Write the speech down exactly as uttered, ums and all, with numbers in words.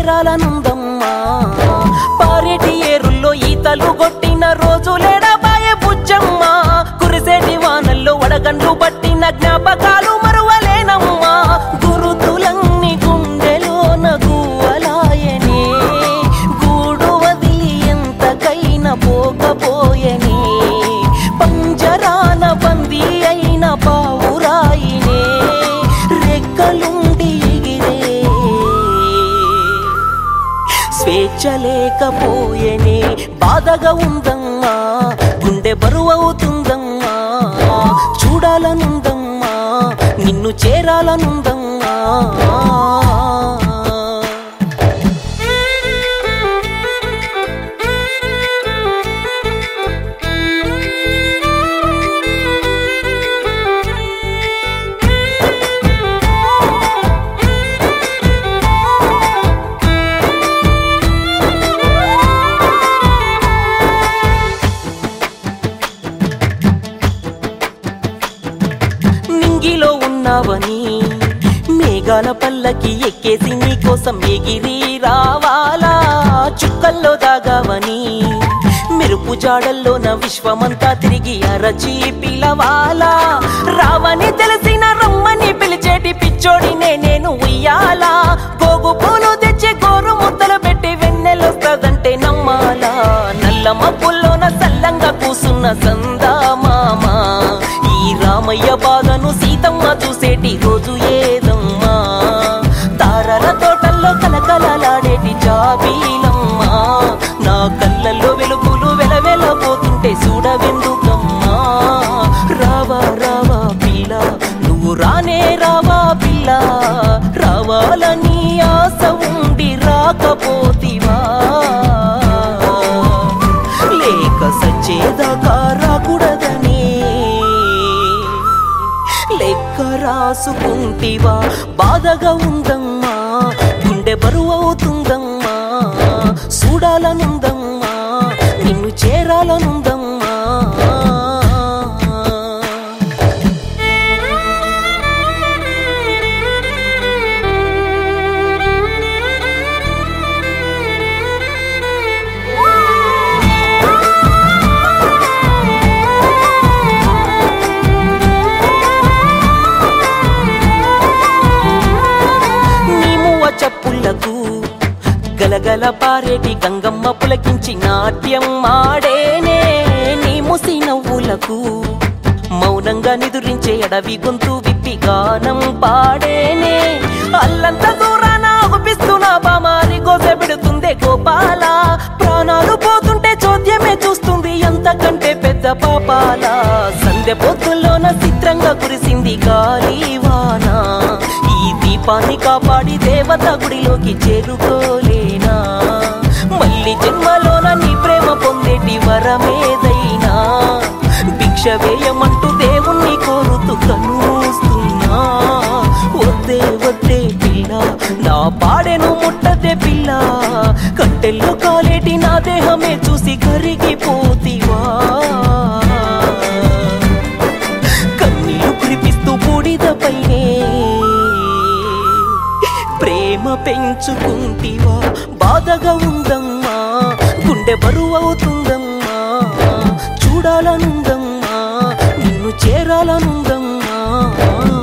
చేరాలనుందమ్మా పారేటి ఏరుల్లో ఈతలు కొట్టిన రోజులేడబాయే బుజ్జమ్మ కురిసేటి వానల్లో వడగండ్లు పట్టిన జ్ఞాపకాలు మరువలేనమ్మా గురుతులన్నీ గుండెలోన గువ్వలాయనే గూడు వదిలి ఎంతకైనా పోకపోయనే పంజరాన బందీ అయిన పావురాయినే రెక్కలుండి ఎగిరే స్వేచ్ఛ లేకపోయేనే బాధగా ఉందమ్మా గుండె బరువవుతుందమ్మా చూడాలనుందమ్మా నిన్ను చేరాలనుందమ్మా నింగిలో ఉన్నావని మేఘాల పల్లకి ఎక్కేసి నీకోసం ఎగిరి రావాలా చుక్కల్లో దాగావని మెరుపు జాడల్లో నా విశ్వమంతా తిరిగి అరచి పిలవాలా రావని తెలిసిన రమ్మని పిలిచేటి పిచ్చోడినే నేను ఉయ్యాలా గోగు పూలు తెచ్చి గోరు ముద్దలు పెట్టి వెన్నెలొస్తదంటే నమ్మాలా నల్ల మబ్బుల్లోన సల్లంగా కూసున్న సందా మామా ఈ రామయ్య బాధను సీతమ్మ చూసేటి రోజు ఏదమ్మా తారల తోటల్లో కలకలలాడేటి జాబీలమ్మా నా కళ్ళల్లో వెలుగులు వెలవెలపోతుంటే చూడవెందుకమ్మా రావా రావా పిల్ల నువ్వు రానే రావా పిల్ల రావాలని ఆశ ఉండి రాకపోతివా లేక సచ్చేదాకా రాకూడదనే లెక్క రాసుకుంటివా బాధగా ఉందమ్మా గుండె బరువవుతుందమ్మా చూడాలనుందమ్మా నిన్ను చేరాలనుందమ్మా చెప్పులకు గలగల పారేటి గంగమ్మ పులకించి నాట్యం ఆడేనే నీ ముసి నవ్వులకు మౌనంగా నిదురించే అడవి గొంతు విప్పి గానం పాడేనే అల్లంత దూరాన అగుపిస్తున్నా బామారి గోసె పెడుతుందే గోపాల ప్రాణాలు పోతుంటే చోద్యమే చూస్తుంది ఎంతకంటే పెద్ద పాపాల సంధ్య పొద్దుల్లోన చిత్రంగా కురిసింది గాలివాన ఈ దీపాన్ని కాపాడి దేవత గుడిలోకి చేరుకోలేనా మళ్ళీ జన్మలోన నీ ప్రేమ పొందేటి వరమేదైనా భిక్ష వేయమంటూ దేవుణ్ణి కోరుతూ కనుమూస్తున్నా వద్దే వద్దే పిల్ల నా పాడెను ముట్టదే పిల్ల కట్టెల్లో కాలేటి నా దేహమే చూసి కరిగిపోతివా కన్నీళ్లు కురిపిస్తూ బూడిదపైనే ప్రేమ పెంచుకుంటివా బాధగా ఉందమ్మా గుండె బరువవుతుందమ్మా చూడాలనుందమ్మా నిన్ను చేరాలనుందమ్మా